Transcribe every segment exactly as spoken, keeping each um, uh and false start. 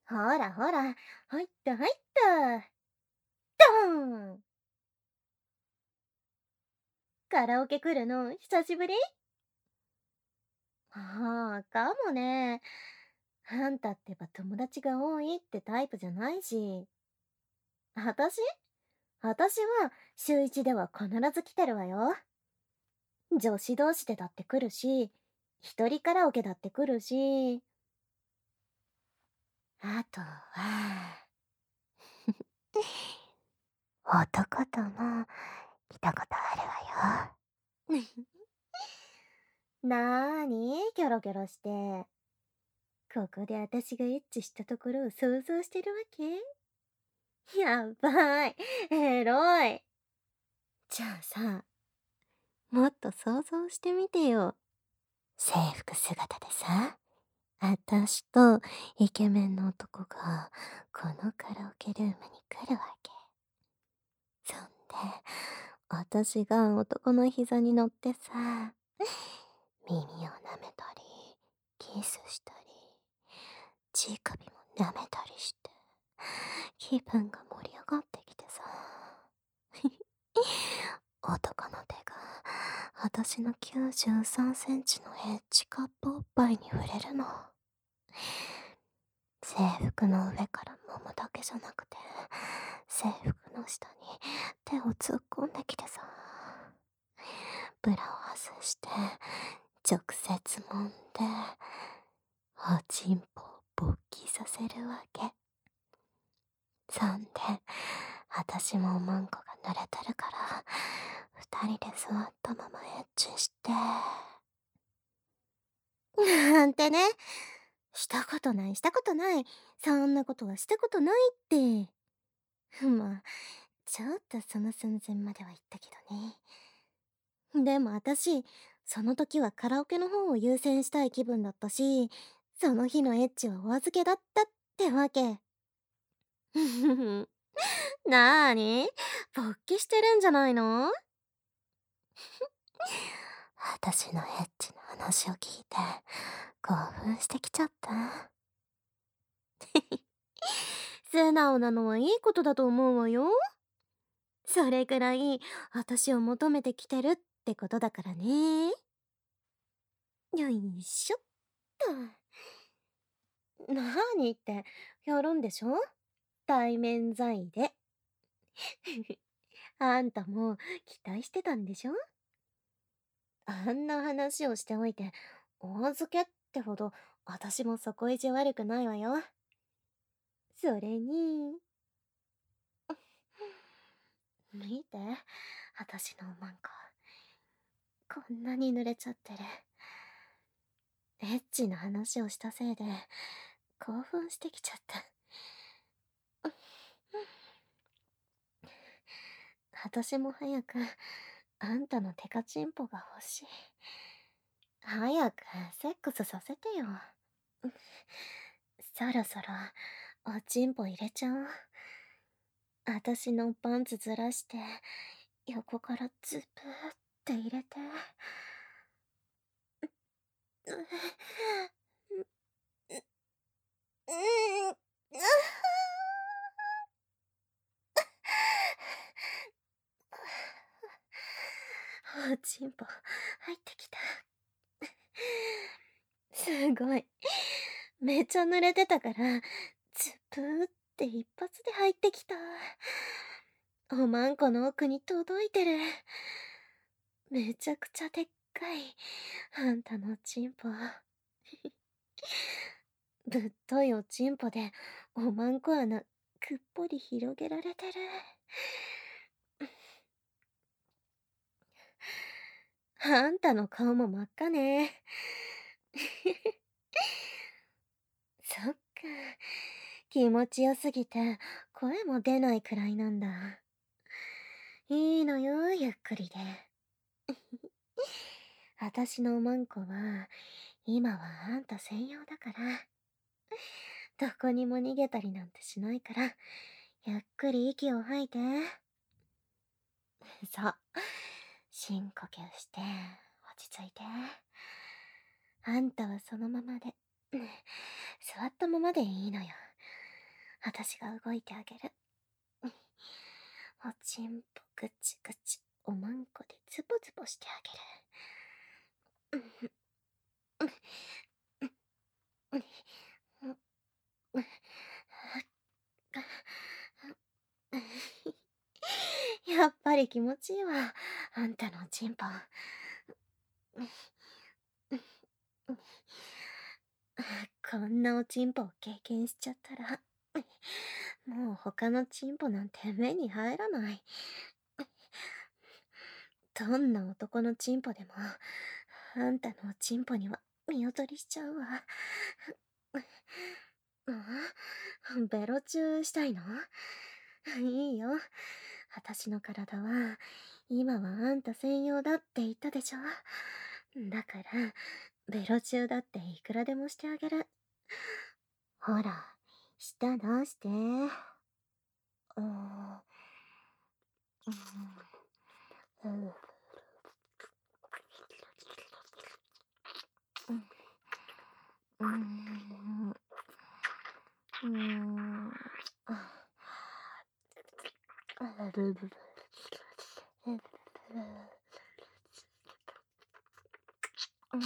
ほらほら、入った入った。ドーン。カラオケ来るの久しぶり？ああ、かもね。あんたってば友達が多いってタイプじゃないし。あたしあたしは週一では必ず来てるわよ。女子同士でだって来るし、一人カラオケだって来るし、あとは、男とも来たことあるわよ。なーにキョロキョロして。ここで私がエッチしたところを想像してるわけ？やばい。エロい。じゃあさ、もっと想像してみてよ。制服姿でさ、あたしとイケメンの男がこのカラオケルームに来るわけ。そんで、あたしが男の膝に乗ってさ、耳を舐めたり、キスしたり、チーカビも舐めたりして、気分が盛り上がってきてさ。男の手が、あたしのきゅうじゅうさんセンチのエッジカップおっぱいに触れるの。制服の上から揉むだけじゃなくて、制服の下に手を突っ込んできてさ、ブラを外して、直接揉んで、おちんぽを勃起させるわけ。そんで、あたしもおまんこが濡れてるから、二人で座ったままエッチして。なんてね。したことないしたことない。そんなことはしたことないって。まあ、ちょっとその寸前までは言ったけどね。でも私、その時はカラオケの方を優先したい気分だったし、その日のエッチはお預けだったってわけ。なーに？勃起してるんじゃないの？私のエッチな話を聞いて、興奮してきちゃった。素直なのはいいことだと思うわよ。それくらい私を求めてきてるってことだからね。よいしょっと。なーにってやるんでしょ？対面罪で。あんたも期待してたんでしょ？あんな話をしておいて、お預けってほど私も底意地悪くないわよ。それに、見て、私のおまんこ。こんなに濡れちゃってる。エッチな話をしたせいで、興奮してきちゃった。私も早く、あんたのテカチンポが欲しい。早くセックスさせてよ。そろそろ、おちんぽ入れちゃおう。私のパンツずらして、横からズブーって入れて。う、う、う、うん、おちんぽ入ってきた。すごい。めっちゃ濡れてたから、ズブーって一発で入ってきた。おまんこの奥に届いてる。めちゃくちゃでっかい。あんたのおちんぽ。ぶっといおちんぽで、おまんこ穴、くっぽり広げられてる。あんたの顔も真っ赤ね。そっか。気持ちよすぎて、声も出ないくらいなんだ。いいのよ、ゆっくりで。あたしのおまんこは、今はあんた専用だから、どこにも逃げたりなんてしないから、ゆっくり息を吐いて。そう。深呼吸して、落ち着いて。あんたはそのままで、座ったままでいいのよ。 私が動いてあげる。おちんぽぐちぐち、おまんこでズボズボしてあげる。やっぱり気持ちいいわ、あんたのおちんぽ。こんなおちんぽを経験しちゃったら、もう他のチンポなんて目に入らない。どんな男のチンポでも、あんたのおチンポには見劣りしちゃうわ。あ、ベロチューしたいの？いいよ。私の体は、今はあんた専用だって言ったでしょ。だから、ベロチューだっていくらでもしてあげる。ほら、舌出して。うーん。うん。うん。うん。うん。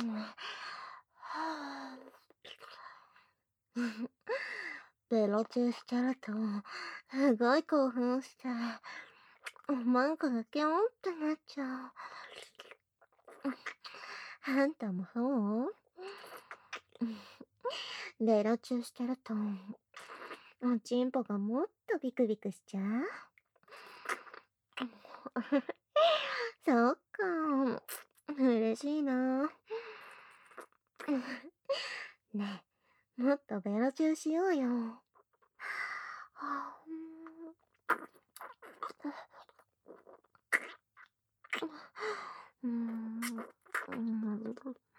ベロチューしてると、すごい興奮して、おまんこがキョンってなっちゃう。あんたもそうベロチューしてると、おちんぽがもっとビクビクしちゃう。そっか。嬉しいな。ねえ、もっとベロチューしようよ。うん。うん。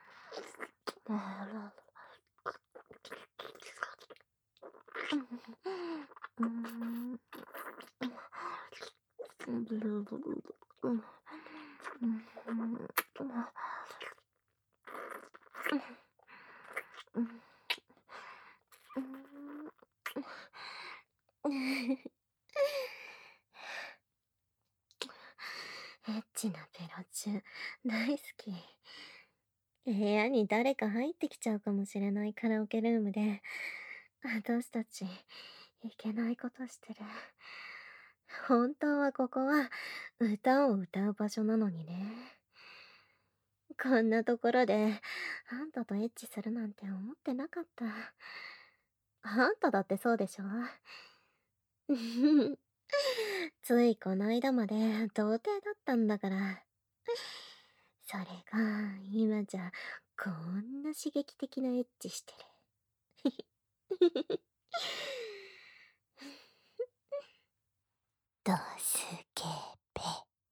エッチなベロチュ大好き。部屋に誰か入ってきちゃうかもしれないカラオケルームで、私たち、いけないことしてる。本当はここは、歌を歌う場所なのにね。こんなところで、あんたとエッチするなんて思ってなかった。あんただってそうでしょ？ついこないだまで童貞だったんだから。それが、今じゃ、こんな刺激的なエッチしてる。ドスケベ。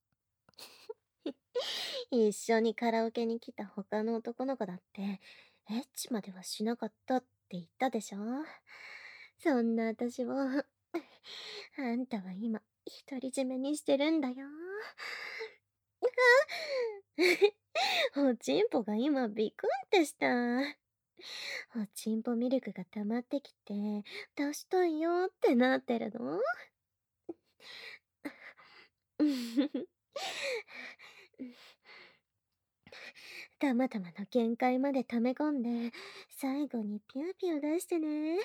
一緒にカラオケに来た他の男の子だって、エッチまではしなかったって言ったでしょ？そんな私を、あんたは今、独り占めにしてるんだよ。おちんぽが今ビクンってした。おちんぽミルクが溜まってきて、出したいよってなってるの？たまたまの限界まで溜め込んで、最後にピューピュー出してね。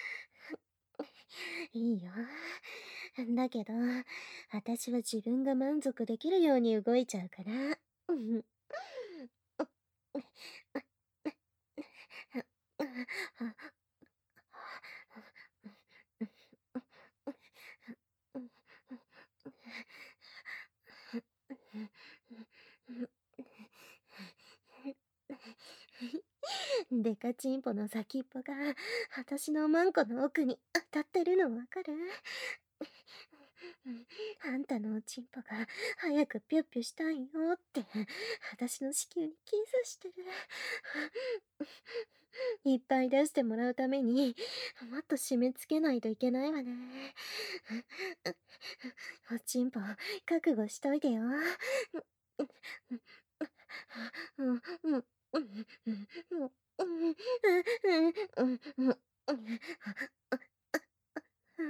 いいよ。だけど、私は自分が満足できるように動いちゃうから。うん。デカチンポの先っぽが私のマンコの奥に当たってるのわかる？あんたのおちんぽが早くピュッピュしたいよって私の子宮にキスしてる。いっぱい出してもらうためにもっと締め付けないといけないわね。おちんぽ覚悟しといてよ。うんうんうんうんうんうんうんうん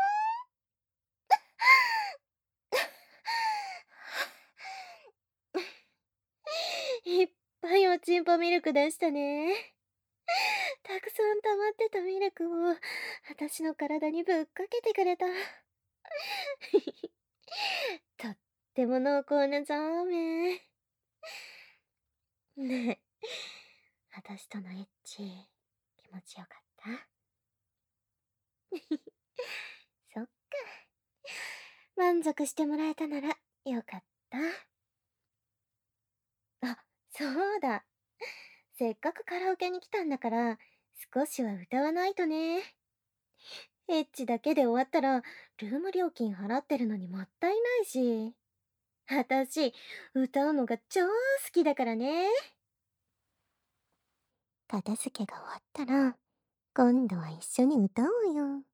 いっぱいおちんぽミルク出したね。たくさん溜まってたミルクを私の体にぶっかけてくれた。とっても濃厚なザーメン。ねえ、私とのエッチ、気持ちよかった？そっか。満足してもらえたならよかった。あ、そうだ。せっかくカラオケに来たんだから、少しは歌わないとね。エッチだけで終わったら、ルーム料金払ってるのにもったいないし。私、歌うのが超好きだからね。片付けが終わったら、今度は一緒に歌おうよ。